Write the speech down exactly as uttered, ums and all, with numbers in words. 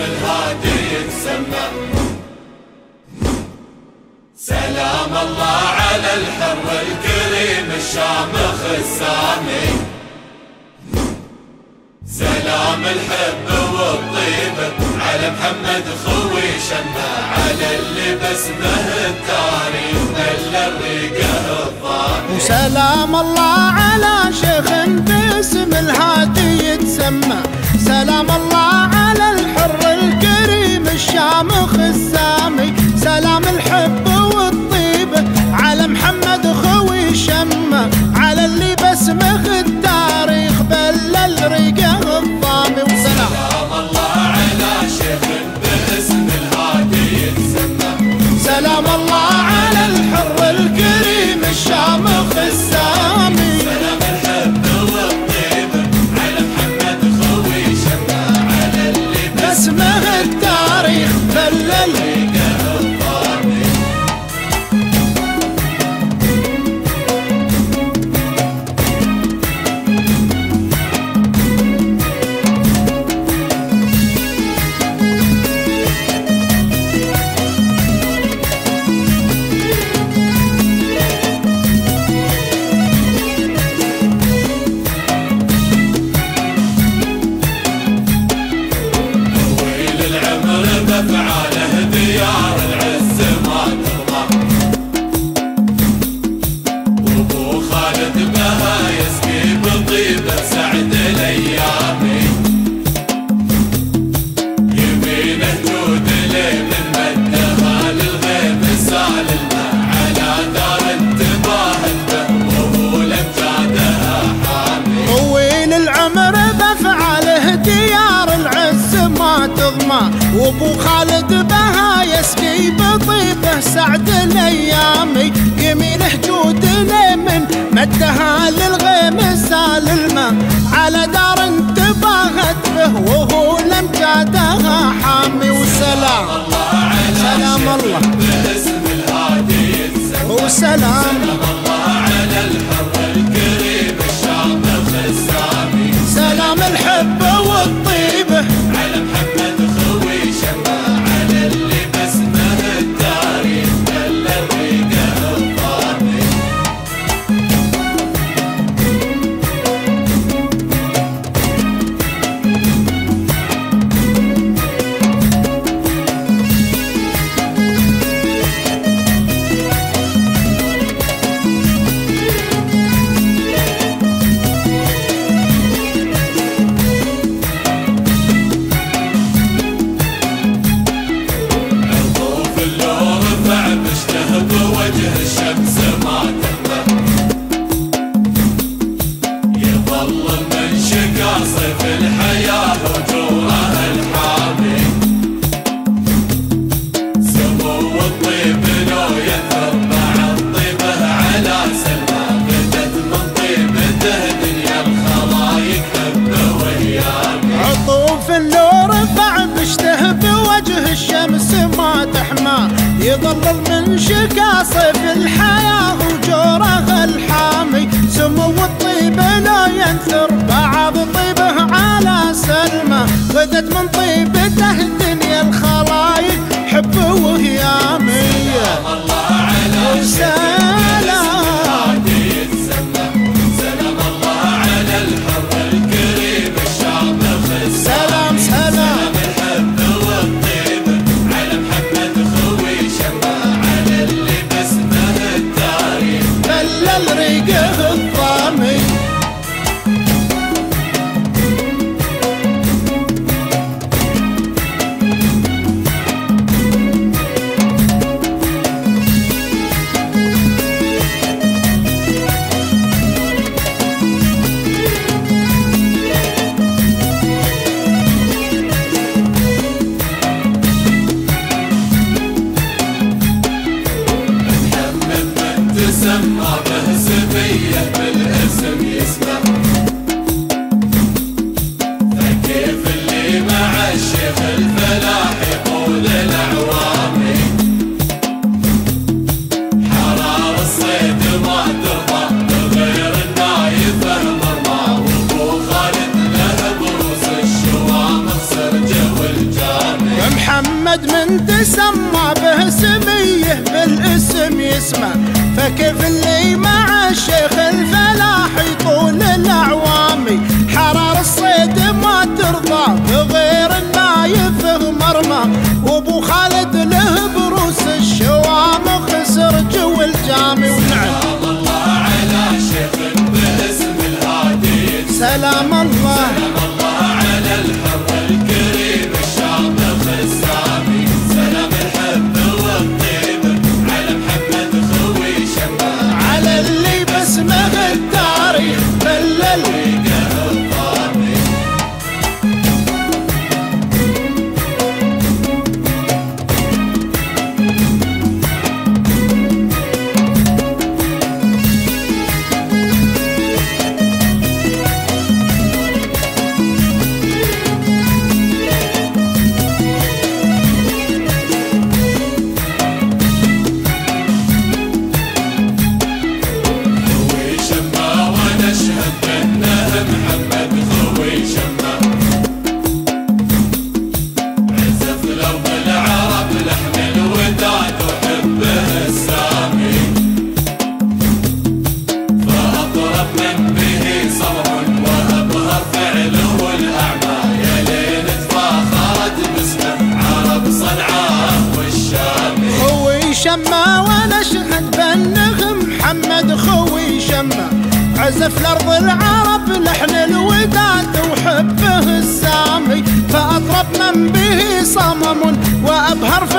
الهادي يتسمى. سلام الله على الحر الكريم الشامخ السامي، سلام الحب والطيبة على محمد خوي شمة، على اللي باسمه التاريخ دل الريقه الضامي. وسلام الله على شيخ باسم الهادي يتسمى، سلام الله على الحر الكريم الشامخ السامي، سلام الحب والطيبة على محمد خوي شمة، على اللي باسمه التاريخ بلل ريقه الضامي. وسلام الله على شيخ باسم الهادي يتسمى، سلام الله على الحر الكريم الشامخ السامي، سلام الحب والطيبة على محمد خوي شمة، على اللي باسمه التاريخ بلل ريقه الضامي. بفعاله ديار العز ما ترضى، وابو خالد بها يسقي بطيبه سعد الايامي، يمينه جود لي من مدها للغيب سال الماء، على دار انتباهت به وهو لمجادها حامي. طويل العمر بفعاله ديار العز ما تضمى، وابو خالد بها يسقي بطيبه سعد الايامي، يمينه جود لي من مدها للغيم سال الماء، على دار انتباهت به وهو لمجادها حامي. وسلام سلام الله باسم الهادي يتسمى، وسلام الله على الحر الكريم الشامخ السامي، سلام الحب والطيبه على محمد خوي شمة، على اللي باسمه التاريخ دل الريقه الضامي. بوجه الشمس ما تهمه، يظل المنشقى صيف الحياة وجوره الحامي، سمو الطيب لو يثر بعد طيبه على سلمى، بدت من طيبته دنيا الخلايق حبه وهيامي. عطوف لو رفع بشته بوجه الشمس ما تحمى، يظل المنشقى صيف الحياة وجوره الحامي، سمو الطيب لا ينثر بعض طيبه على سلمى، غدت من طيبته دنيا الخلايق حب وهيامي. الله على سلام سلام الله على الحر الكريم الشامخ سلام سلام الحب والطيبة على محمد خوي شمة، على اللي باسمه التاريخ بلل ريقه الضامي. محمد من تسمى به سميه بالاسم يسمى، فكيف اللي مع الشيخ الفلاح يطول الاعوامي؟ حرار الصيد ما ترضى بغير النايف مرمى، وابو خالد له بروس الشوام خسر جو الجامي. سلام الله على شيخ باسم الهادي، سلام الله سلام الله على الحر الكريم الشامخ السامي، سلام الحب والطيب على محمد خوي شمال، على اللي باسمه التاريخ بلل. شما ونشهد بانه محمد خوي شما، عزف لارض العرب لحن الوداد وحبه السامي، فاطرب من به صمم وابهر